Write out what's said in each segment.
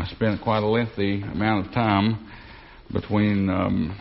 I spent quite a lengthy amount of time between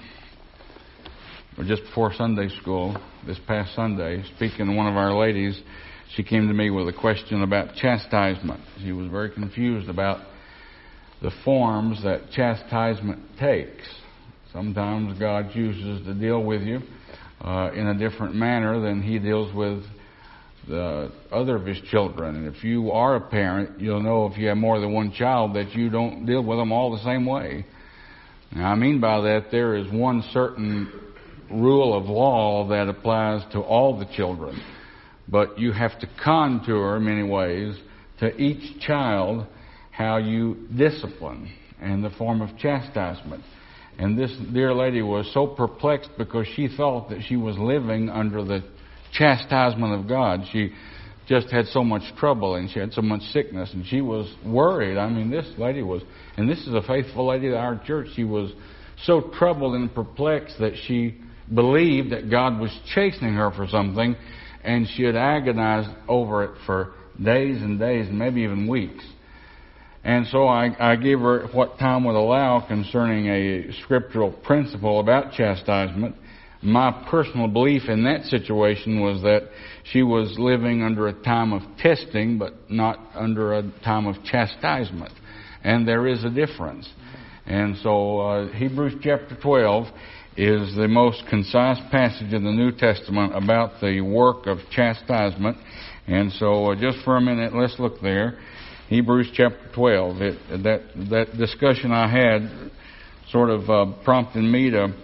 just before Sunday school this past Sunday, speaking to one of our ladies. She came to me with a question about chastisement. She was very confused about the forms that chastisement takes. Sometimes God chooses to deal with you in a different manner than He deals with the other of His children. And if you are a parent, you'll know if you have more than one child that you don't deal with them all the same way. Now, I mean by that, there is one certain rule of law that applies to all the children, but you have to contour in many ways to each child how you discipline in the form of chastisement. And this dear lady was so perplexed because she thought that she was living under the chastisement of God. She just had so much trouble and she had so much sickness and she was worried. I mean, this lady was, and this is a faithful lady at our church, she was so troubled and perplexed that she believed that God was chastening her for something, and she had agonized over it for days and days and maybe even weeks. And so I gave her what time would allow concerning a scriptural principle about chastisement. My personal belief in that situation was that she was living under a time of testing, but not under a time of chastisement. And there is a difference. And so Hebrews chapter 12 is the most concise passage in the New Testament about the work of chastisement. And so just for a minute, let's look there. Hebrews chapter 12. That discussion I had sort of prompted me to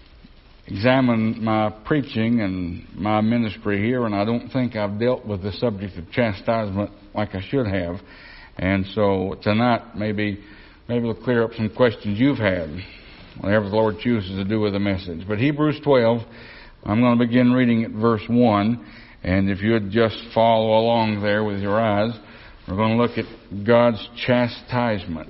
examine my preaching and my ministry here, and I don't think I've dealt with the subject of chastisement like I should have. And so tonight, maybe we'll clear up some questions you've had, whatever the Lord chooses to do with the message. But Hebrews 12, I'm going to begin reading at verse 1, and if you would just follow along there with your eyes, we're going to look at God's chastisement.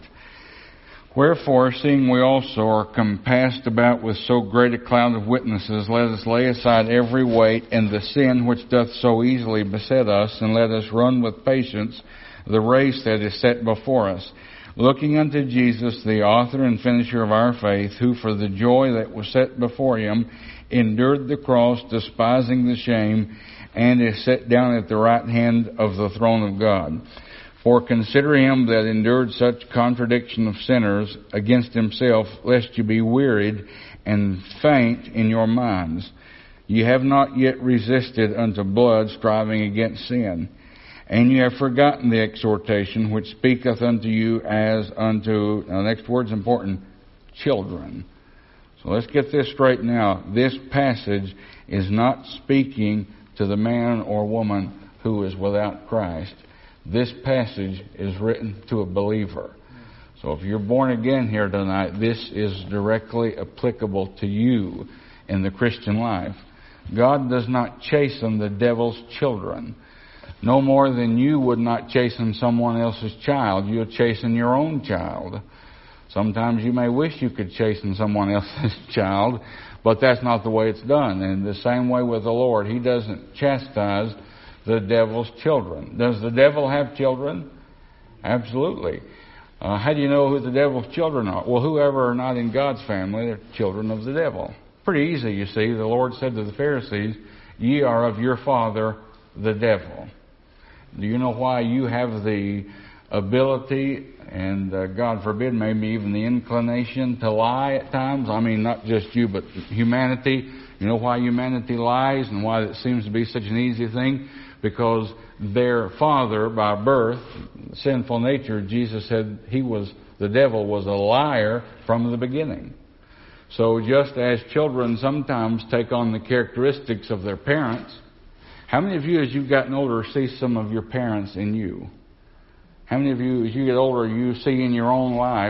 Wherefore, seeing we also are compassed about with so great a cloud of witnesses, let us lay aside every weight and the sin which doth so easily beset us, and let us run with patience the race that is set before us, looking unto Jesus, the author and finisher of our faith, who for the joy that was set before Him endured the cross, despising the shame, and is set down at the right hand of the throne of God. For consider Him that endured such contradiction of sinners against Himself, lest you be wearied and faint in your minds. Ye have not yet resisted unto blood, striving against sin. And you have forgotten the exhortation which speaketh unto you as unto, now the next word's important, children. So let's get this straight now. This passage is not speaking to the man or woman who is without Christ. This passage is written to a believer. So if you're born again here tonight, this is directly applicable to you in the Christian life. God does not chasten the devil's children. No more than you would not chasten someone else's child. You'll chasten your own child. Sometimes you may wish you could chasten someone else's child, but that's not the way it's done. And the same way with the Lord, He doesn't chastise the devil's children. Does the devil have children? Absolutely. How do you know who the devil's children are? Well, whoever are not in God's family, they're children of the devil. Pretty easy, you see. The Lord said to the Pharisees, ye are of your father, the devil. Do you know why you have the ability and, God forbid, maybe even the inclination to lie at times? I mean, not just you, but humanity. You know why humanity lies and why it seems to be such an easy thing? Because their father, by birth, sinful nature, Jesus said the devil was a liar from the beginning. So just as children sometimes take on the characteristics of their parents, how many of you, as you've gotten older, see some of your parents in you? How many of you, as you get older, you see in your own life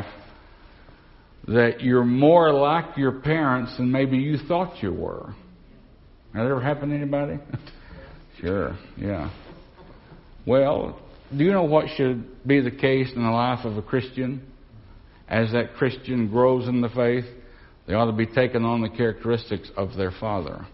that you're more like your parents than maybe you thought you were? Has that ever happened to anybody? Sure, yeah. Well, do you know what should be the case in the life of a Christian? As that Christian grows in the faith, they ought to be taking on the characteristics of their father.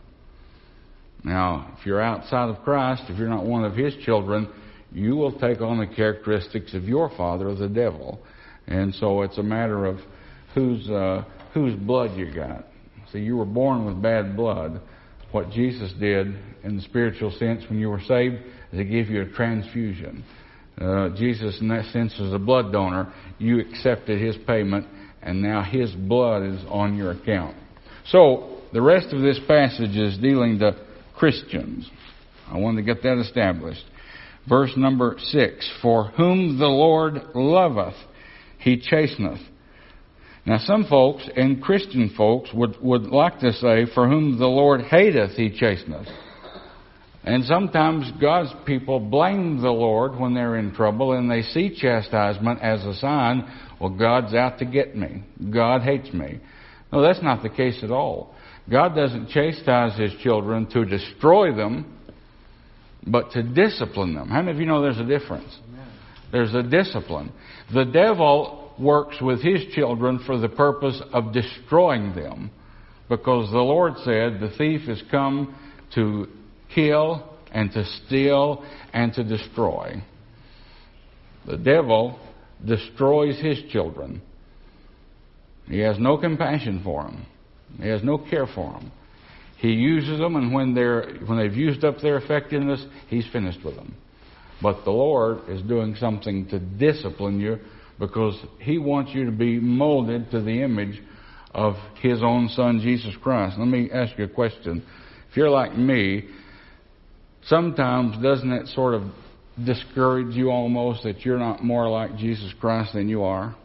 Now, if you're outside of Christ, if you're not one of His children, you will take on the characteristics of your father, the devil. And so it's a matter of whose blood you got. See, you were born with bad blood. What Jesus did in the spiritual sense when you were saved is He gave you a transfusion. Jesus, in that sense, is a blood donor. You accepted His payment, and now His blood is on your account. So, the rest of this passage is dealing to Christians. I wanted to get that established. Verse number 6, for whom the Lord loveth, He chasteneth. Now some folks, and Christian folks, would like to say, for whom the Lord hateth, He chasteneth. And sometimes God's people blame the Lord when they're in trouble, and they see chastisement as a sign, well, God's out to get me. God hates me. No, that's not the case at all. God doesn't chastise His children to destroy them, but to discipline them. How many of you know there's a difference? There's a discipline. The devil works with his children for the purpose of destroying them, because the Lord said the thief has come to kill and to steal and to destroy. The devil destroys his children. He has no compassion for them. He has no care for them. He uses them, and when they've used up their effectiveness, He's finished with them. But the Lord is doing something to discipline you, because He wants you to be molded to the image of His own Son, Jesus Christ. Let me ask you a question. If you're like me, sometimes doesn't it sort of discourage you almost that you're not more like Jesus Christ than you are?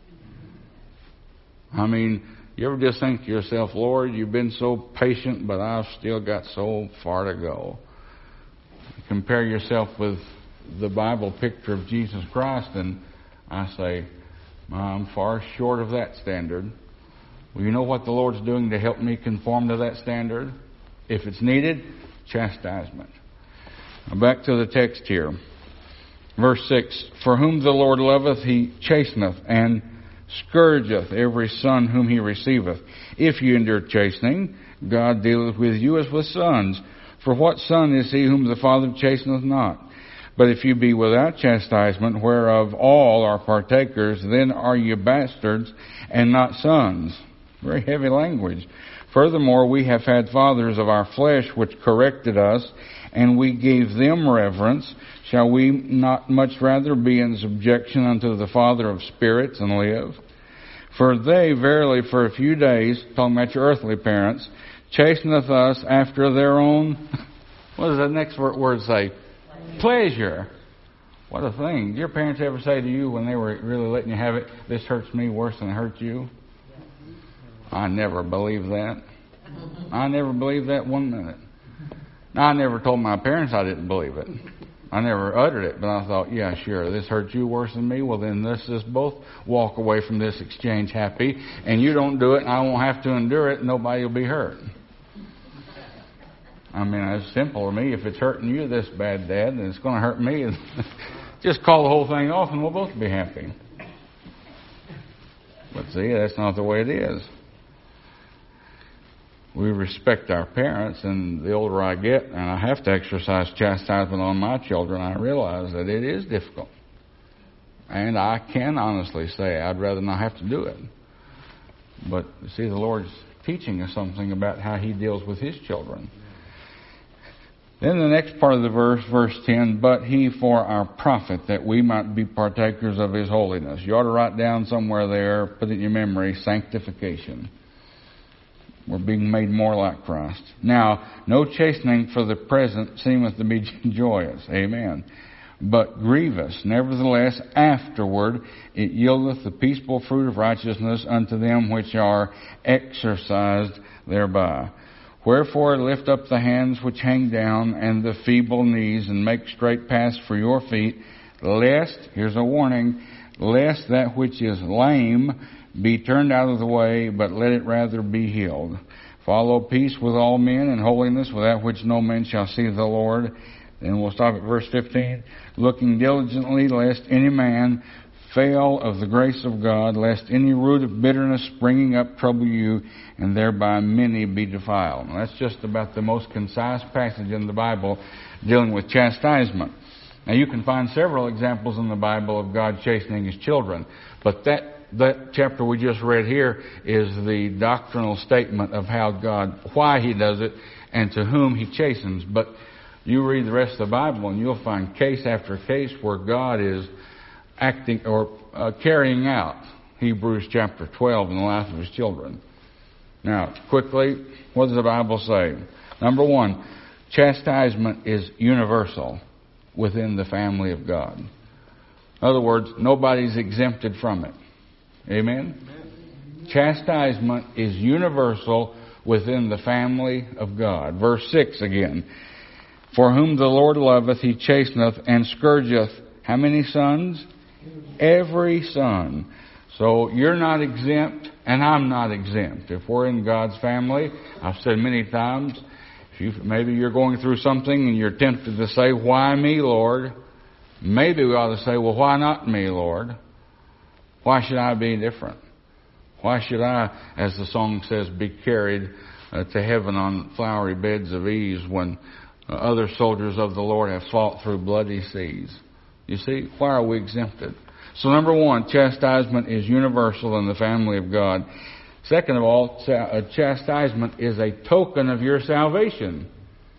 I mean, you ever just think to yourself, Lord, You've been so patient, but I've still got so far to go. Compare yourself with the Bible picture of Jesus Christ, and I say, I'm far short of that standard. Well, you know what the Lord's doing to help me conform to that standard? If it's needed, chastisement. Now back to the text here. Verse 6, for whom the Lord loveth, He chasteneth, and scourgeth every son whom He receiveth. If you endure chastening, God dealeth with you as with sons. For what son is he whom the Father chasteneth not? But if you be without chastisement, whereof all are partakers, then are you bastards and not sons. Very heavy language. Furthermore, we have had fathers of our flesh which corrected us, and we gave them reverence. Shall we not much rather be in subjection unto the Father of spirits and live? For they verily for a few days, talking about your earthly parents, chasteneth us after their own, what does that next word say? Pleasure. What a thing. Did your parents ever say to you when they were really letting you have it, this hurts me worse than it hurt you? I never believed that. I never believed that 1 minute. Now, I never told my parents I didn't believe it. I never uttered it, but I thought, yeah, sure, this hurts you worse than me. Well, then let's just both walk away from this exchange happy, and you don't do it, and I won't have to endure it, and nobody will be hurt. I mean, it's simple to me. If it's hurting you this bad, Dad, then it's going to hurt me. Just call the whole thing off, and we'll both be happy. But see, that's not the way it is. We respect our parents, and the older I get, and I have to exercise chastisement on my children, I realize that it is difficult. And I can honestly say I'd rather not have to do it. But, see, the Lord's teaching us something about how He deals with His children. Then the next part of the verse 10, but He for our profit, that we might be partakers of His holiness. You ought to write down somewhere there, put it in your memory, sanctification. We're being made more like Christ. Now, no chastening for the present seemeth to be joyous. Amen. But grievous. Nevertheless, afterward it yieldeth the peaceable fruit of righteousness unto them which are exercised thereby. Wherefore lift up the hands which hang down, and the feeble knees, and make straight paths for your feet, lest, here's a warning, lest that which is lame be turned out of the way, but let it rather be healed. Follow peace with all men, and holiness, without which no man shall see the Lord. Then we'll stop at verse 15. Looking diligently, lest any man fail of the grace of God, lest any root of bitterness springing up trouble you, and thereby many be defiled. Now, that's just about the most concise passage in the Bible dealing with chastisement. Now, you can find several examples in the Bible of God chastening His children, but that chapter we just read here is the doctrinal statement of why He does it, and to whom He chastens. But you read the rest of the Bible, and you'll find case after case where God is acting or carrying out Hebrews chapter 12 in the life of His children. Now, quickly, what does the Bible say? Number one, chastisement is universal within the family of God. In other words, nobody's exempted from it. Amen? Chastisement is universal within the family of God. Verse 6 again. For whom the Lord loveth, He chasteneth, and scourgeth how many sons? Every son. So you're not exempt, and I'm not exempt. If we're in God's family, I've said many times, maybe you're going through something and you're tempted to say, why me, Lord? Maybe we ought to say, well, why not me, Lord? Why should I be different? Why should I, as the song says, be carried to heaven on flowery beds of ease when other soldiers of the Lord have fought through bloody seas? You see, why are we exempted? So number one, chastisement is universal in the family of God. Second of all, chastisement is a token of your salvation.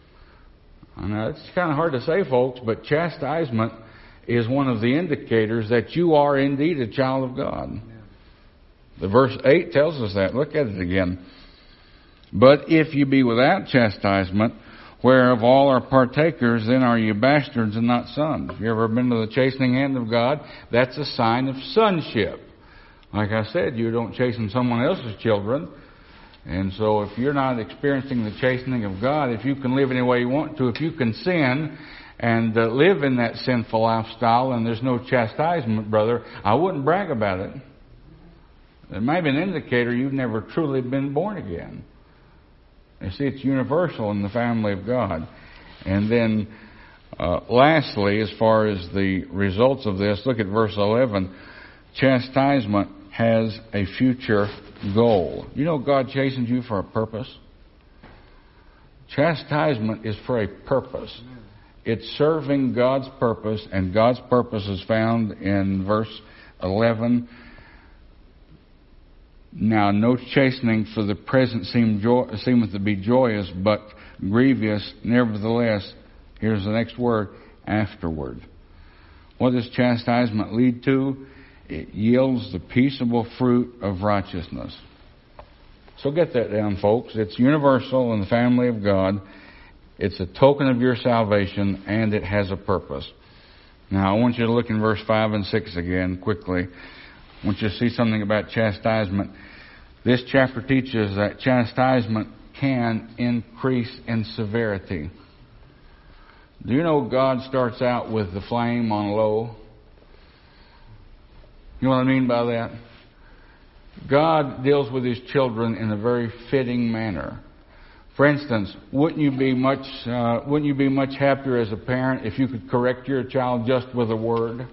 I know it's kind of hard to say, folks, but chastisement is one of the indicators that you are indeed a child of God. The verse 8 tells us that. Look at it again. But if you be without chastisement, whereof all are partakers, then are you bastards and not sons. You ever been to the chastening hand of God? That's a sign of sonship. Like I said, you don't chasten someone else's children. And so if you're not experiencing the chastening of God, if you can live any way you want to, if you can sin and live in that sinful lifestyle and there's no chastisement, brother, I wouldn't brag about it. It might be an indicator you've never truly been born again. You see, it's universal in the family of God. And then, lastly, as far as the results of this, look at verse 11. Chastisement has a future goal. You know God chastens you for a purpose? Chastisement is for a purpose. It's serving God's purpose, and God's purpose is found in verse 11. Now, no chastening for the present seemeth to be joyous, but grievous. Nevertheless, here's the next word, afterward. What does chastisement lead to? It yields the peaceable fruit of righteousness. So get that down, folks. It's universal in the family of God. It's a token of your salvation, and it has a purpose. Now, I want you to look in verse 5 and 6 again, quickly. I want you to see something about chastisement. This chapter teaches that chastisement can increase in severity. Do you know God starts out with the flame on low? You know what I mean by that? God deals with His children in a very fitting manner. For instance, wouldn't you be much happier as a parent if you could correct your child just with a word?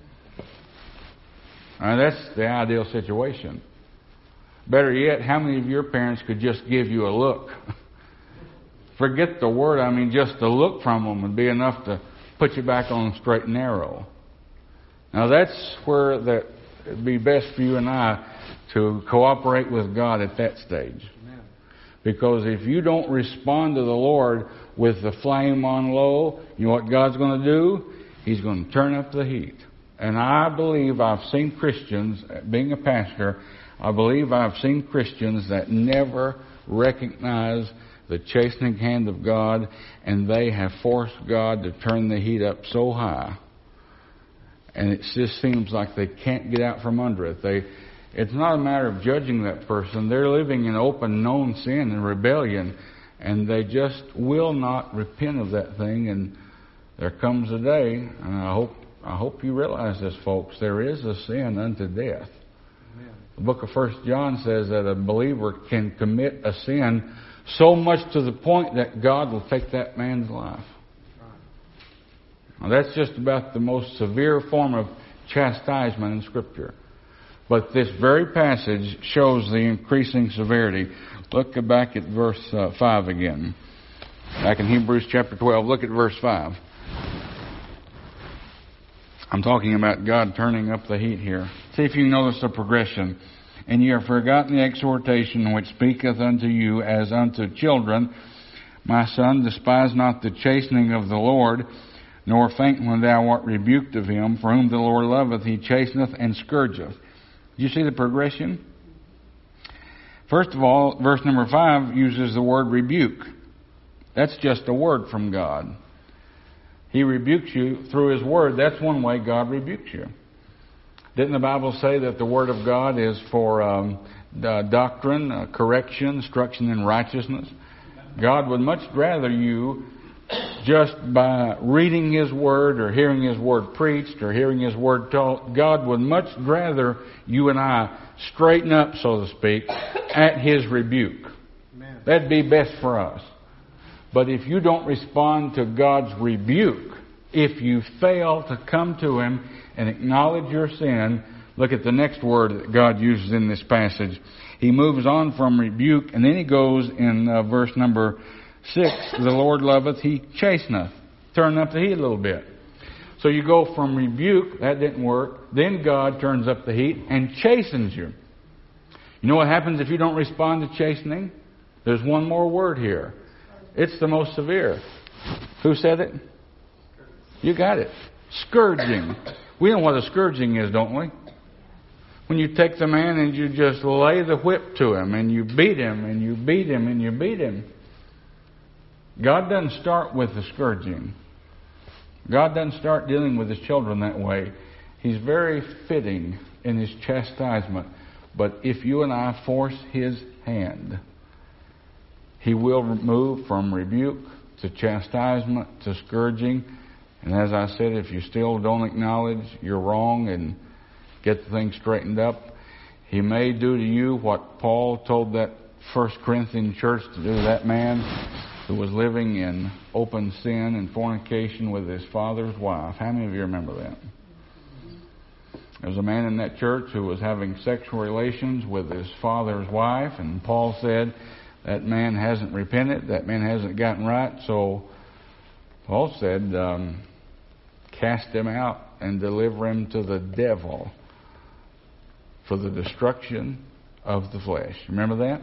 That's the ideal situation. Better yet, how many of your parents could just give you a look? Forget the word, just the look from them would be enough to put you back on the straight and narrow. Now that's where it'd be best for you and I to cooperate with God at that stage. Amen. Because if you don't respond to the Lord with the flame on low, you know what God's going to do? He's going to turn up the heat. And I believe I've seen Christians, being a pastor, I believe I've seen Christians that never recognize the chastening hand of God, and they have forced God to turn the heat up so high. And it just seems like they can't get out from under it. It's not a matter of judging that person. They're living in open, known sin and rebellion, and they just will not repent of that thing. And there comes a day, and I hope you realize this, folks, there is a sin unto death. Amen. The book of 1 John says that a believer can commit a sin so much to the point that God will take that man's life. Now, that's just about the most severe form of chastisement in Scripture. But this very passage shows the increasing severity. Look back at verse 5 again. Back in Hebrews chapter 12, look at verse 5. I'm talking about God turning up the heat here. See if you notice the progression. And ye have forgotten the exhortation which speaketh unto you as unto children. My son, despise not the chastening of the Lord, nor faint when thou art rebuked of him. For whom the Lord loveth, he chasteneth and scourgeth. Do you see the progression? First of all, verse number 5 uses the word rebuke. That's just a word from God. He rebukes you through His Word. That's one way God rebukes you. Didn't the Bible say that the Word of God is for doctrine, correction, instruction in righteousness? God would much rather you, just by reading His Word or hearing His Word preached or hearing His Word taught, God would much rather you and I straighten up, so to speak, at His rebuke. Amen. That'd be best for us. But if you don't respond to God's rebuke, if you fail to come to Him and acknowledge your sin, look at the next word that God uses in this passage. He moves on from rebuke, and then He goes in verse number 6, the Lord loveth, He chasteneth. Turn up the heat a little bit. So you go from rebuke, that didn't work, then God turns up the heat and chastens you. You know what happens if you don't respond to chastening? There's one more word here. It's the most severe. Who said it? You got it. Scourging. We know what a scourging is, don't we? When you take the man and you just lay the whip to him and you beat him and you beat him and you beat him. God doesn't start with the scourging. God doesn't start dealing with His children that way. He's very fitting in His chastisement. But if you and I force His hand, He will move from rebuke to chastisement to scourging. And as I said, if you still don't acknowledge you're wrong and get the thing straightened up, He may do to you what Paul told that 1 Corinthian church to do to that man who was living in open sin and fornication with his father's wife. How many of you remember that? There was a man in that church who was having sexual relations with his father's wife, and Paul said, that man hasn't repented, that man hasn't gotten right. So Paul said, cast him out and deliver him to the devil for the destruction of the flesh. Remember that?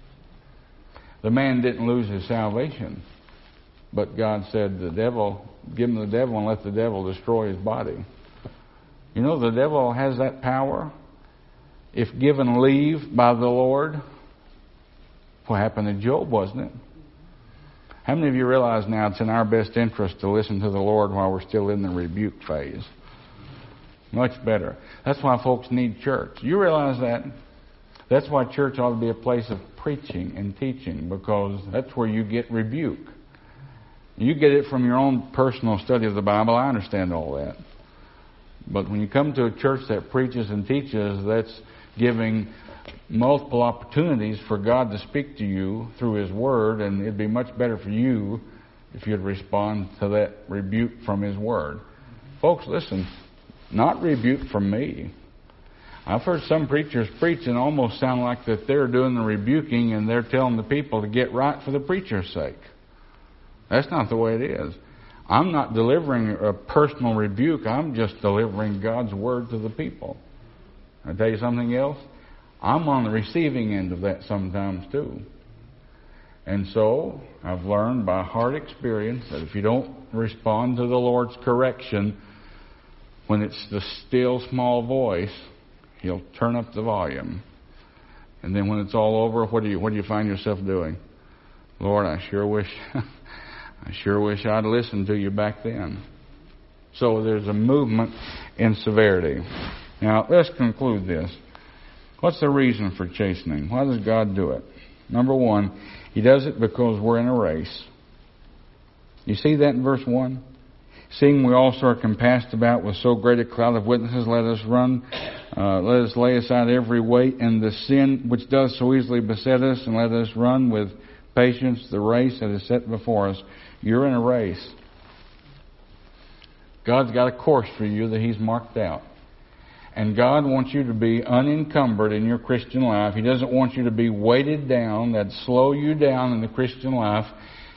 The man didn't lose his salvation, but God said, the devil, give him the devil and let the devil destroy his body. You know, the devil has that power. If given leave by the Lord, what happened to Job, wasn't it? How many of you realize now it's in our best interest to listen to the Lord while we're still in the rebuke phase? Much better. That's why folks need church. You realize that? That's why church ought to be a place of preaching and teaching, because that's where you get rebuke. You get it from your own personal study of the Bible. I understand all that. But when you come to a church that preaches and teaches, that's giving multiple opportunities for God to speak to you through His Word, and it'd be much better for you if you'd respond to that rebuke from His Word. Folks, listen, not rebuke from me. I've heard some preachers preach and almost sound like that they're doing the rebuking and they're telling the people to get right for the preacher's sake. That's not the way it is. I'm not delivering a personal rebuke. I'm just delivering God's Word to the people. I'll tell you something else. I'm on the receiving end of that sometimes too. And so I've learned by hard experience that if you don't respond to the Lord's correction when it's the still small voice, He'll turn up the volume. And then when it's all over, what do you find yourself doing? Lord, I sure wish I'd listened to you back then. So there's a movement in severity. Now, let's conclude this. What's the reason for chastening? Why does God do it? Number one, He does it because we're in a race. You see that in verse 1? Seeing we also are compassed about with so great a cloud of witnesses, let us lay aside every weight and the sin which does so easily beset us, and let us run with patience the race that is set before us. You're in a race. God's got a course for you that He's marked out. And God wants you to be unencumbered in your Christian life. He doesn't want you to be weighted down. That'd slow you down in the Christian life.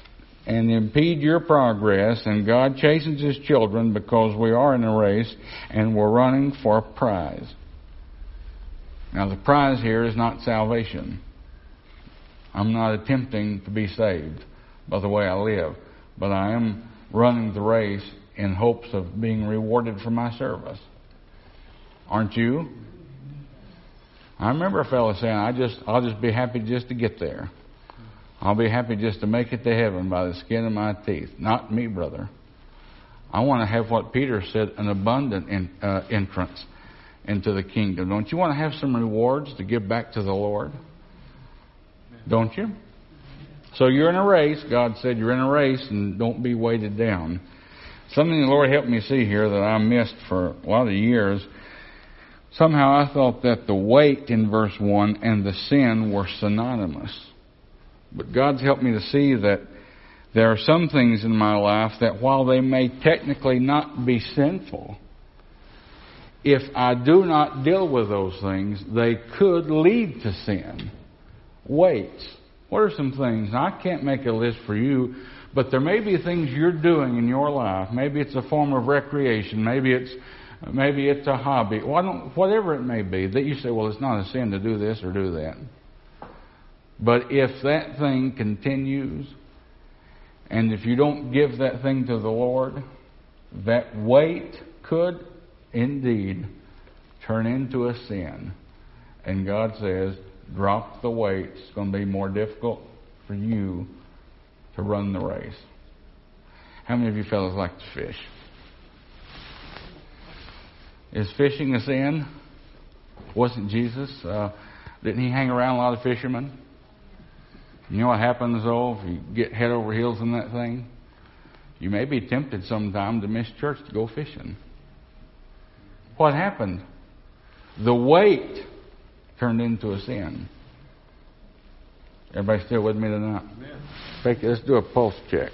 and impede your progress, and God chastens His children because we are in a race and we're running for a prize. Now, the prize here is not salvation. I'm not attempting to be saved by the way I live, but I am running the race in hopes of being rewarded for my service. Aren't you? I remember a fellow saying, I'll just be happy just to get there. I'll be happy just to make it to heaven by the skin of my teeth. Not me, brother. I want to have what Peter said, an abundant entrance into the kingdom. Don't you want to have some rewards to give back to the Lord? Don't you? So you're in a race. God said you're in a race, and don't be weighted down. Something the Lord helped me see here that I missed for a lot of years. Somehow I thought that the weight in verse 1 and the sin were synonymous. But God's helped me to see that there are some things in my life that while they may technically not be sinful, if I do not deal with those things, they could lead to sin. Weights. What are some things? Now, I can't make a list for you, but there may be things you're doing in your life. Maybe it's a form of recreation. Maybe it's a hobby. Whatever it may be, that you say, well, it's not a sin to do this or do that. But if that thing continues, and if you don't give that thing to the Lord, that weight could indeed turn into a sin. And God says, drop the weight. It's going to be more difficult for you to run the race. How many of you fellas like to fish? Is fishing a sin? Wasn't Jesus? Didn't He hang around a lot of fishermen? You know what happens, though, if you get head over heels in that thing? You may be tempted sometime to miss church to go fishing. What happened? The weight turned into a sin. Everybody still with me tonight? Let's do a pulse check.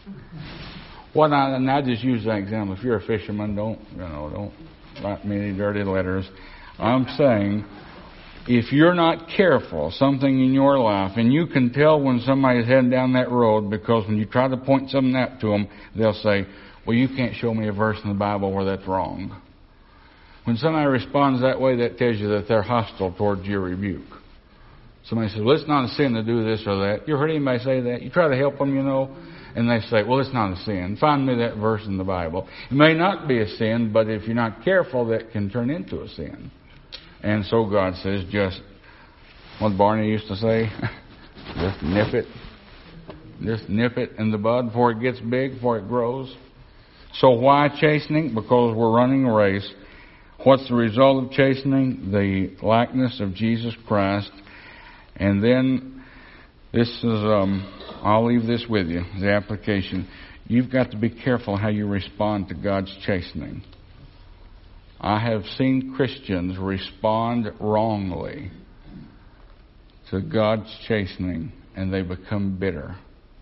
And I just use that example. If you're a fisherman, don't write me any dirty letters. I'm saying, if you're not careful, something in your life, and you can tell when somebody's heading down that road, because when you try to point something out to them, they'll say, well, you can't show me a verse in the Bible where that's wrong. When somebody responds that way, that tells you that they're hostile towards your rebuke. Somebody says, well, it's not a sin to do this or that. You heard anybody say that? You try to help them, and they say, well, it's not a sin. Find me that verse in the Bible. It may not be a sin, but if you're not careful, that can turn into a sin. And so God says, just, what Barney used to say, just nip it. Just nip it in the bud before it gets big, before it grows. So why chastening? Because we're running a race. What's the result of chastening? The likeness of Jesus Christ. And then, this is, I'll leave this with you, the application. You've got to be careful how you respond to God's chastening. I have seen Christians respond wrongly to God's chastening, and they become bitter.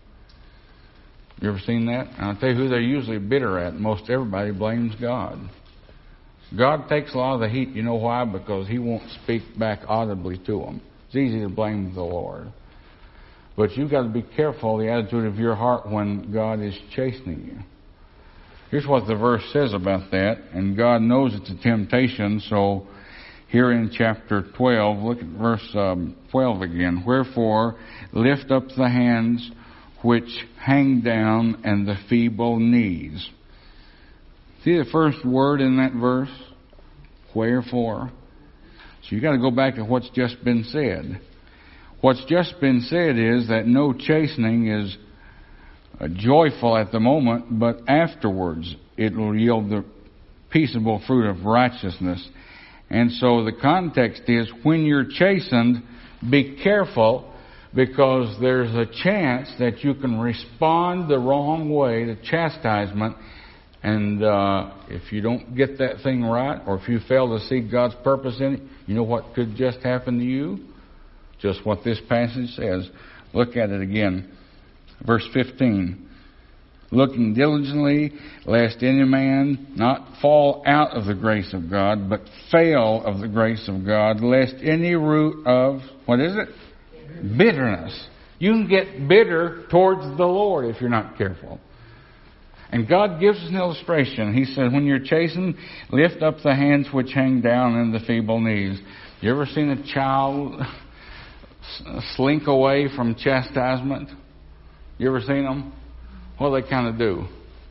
You ever seen that? And I'll tell you who they're usually bitter at. Most everybody blames God. God takes a lot of the heat. You know why? Because He won't speak back audibly to them. It's easy to blame the Lord. But you've got to be careful of the attitude of your heart when God is chastening you. Here's what the verse says about that. And God knows it's a temptation. So here in chapter 12, look at verse 12 again. Wherefore, lift up the hands which hang down and the feeble knees. See the first word in that verse? Wherefore. So you got to go back to what's just been said. What's just been said is that no chastening is joyful at the moment, but afterwards it will yield the peaceable fruit of righteousness. And so the context is, when you're chastened, be careful, because there's a chance that you can respond the wrong way to chastisement. And if you don't get that thing right, or if you fail to see God's purpose in it, you know what could just happen to you? Just what this passage says. Look at it again. Verse 15. Looking diligently, lest any man not fall out of the grace of God, but fail of the grace of God, lest any root of, what is it? Bitterness You can get bitter towards the Lord if you're not careful. And God gives us an illustration. He said, when you're chastened, lift up the hands which hang down and the feeble knees. You ever seen a child slink away from chastisement? You ever seen them? What do they kind of do?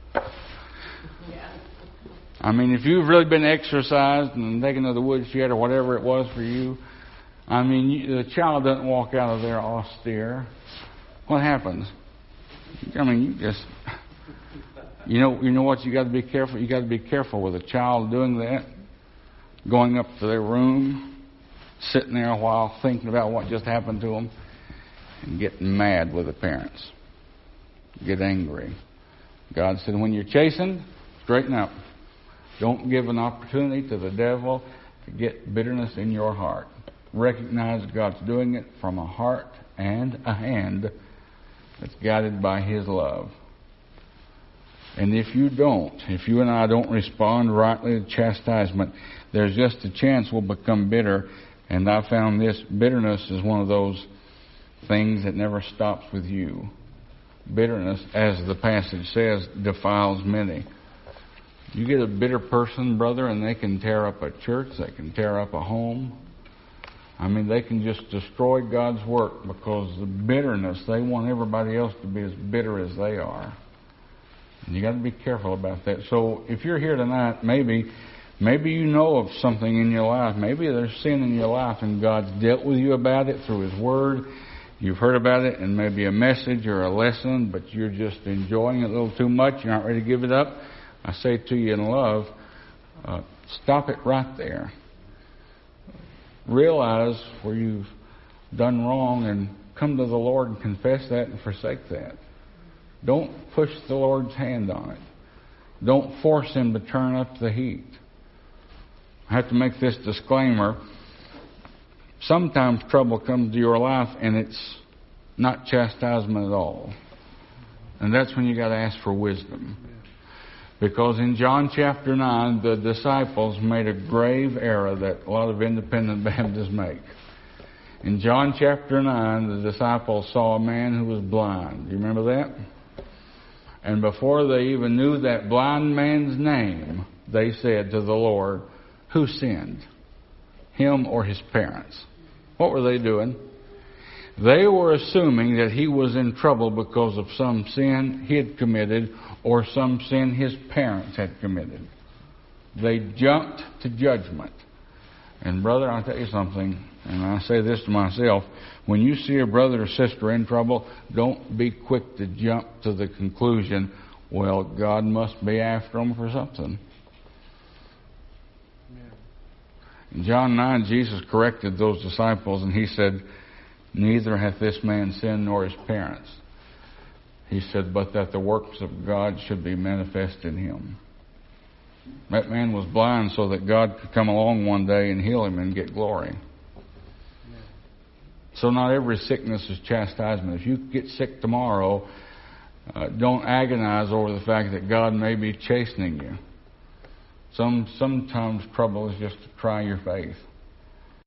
I mean, if you've really been exercised and taken to the woodshed or whatever it was for you, I mean, the child doesn't walk out of there austere. What happens? I mean, you just... You know what you got to be careful? You got to be careful with a child doing that, going up to their room, sitting there a while thinking about what just happened to them, and getting mad with the parents. Get angry. God said, when you're chastened, straighten up. Don't give an opportunity to the devil to get bitterness in your heart. Recognize God's doing it from a heart and a hand that's guided by His love. And if you and I don't respond rightly to chastisement, there's just a chance we'll become bitter. And I found this bitterness is one of those things that never stops with you. Bitterness, as the passage says, defiles many. You get a bitter person, brother, and they can tear up a church, they can tear up a home. I mean, they can just destroy God's work because the bitterness, they want everybody else to be as bitter as they are. And you got to be careful about that. So if you're here tonight, maybe you know of something in your life. Maybe there's sin in your life and God's dealt with you about it through His Word. You've heard about it in maybe a message or a lesson, but you're just enjoying it a little too much. You're not ready to give it up. I say to you in love, stop it right there. Realize where you've done wrong and come to the Lord and confess that and forsake that. Don't push the Lord's hand on it. Don't force Him to turn up the heat. I have to make this disclaimer. Sometimes trouble comes to your life and it's not chastisement at all. And that's when you got to ask for wisdom. Because in John chapter 9, the disciples made a grave error that a lot of independent Baptists make. In John chapter 9, the disciples saw a man who was blind. Do you remember that? And before they even knew that blind man's name, they said to the Lord, who sinned? Him or his parents? What were they doing? They were assuming that he was in trouble because of some sin he had committed or some sin his parents had committed. They jumped to judgment. And brother, I'll tell you something, and I say this to myself, when you see a brother or sister in trouble, don't be quick to jump to the conclusion, well, God must be after them for something. In John 9, Jesus corrected those disciples and He said, neither hath this man sinned nor his parents. He said, but that the works of God should be manifest in him. That man was blind so that God could come along one day and heal him and get glory. So not every sickness is chastisement. If you get sick tomorrow, don't agonize over the fact that God may be chastening you. Sometimes trouble is just to try your faith.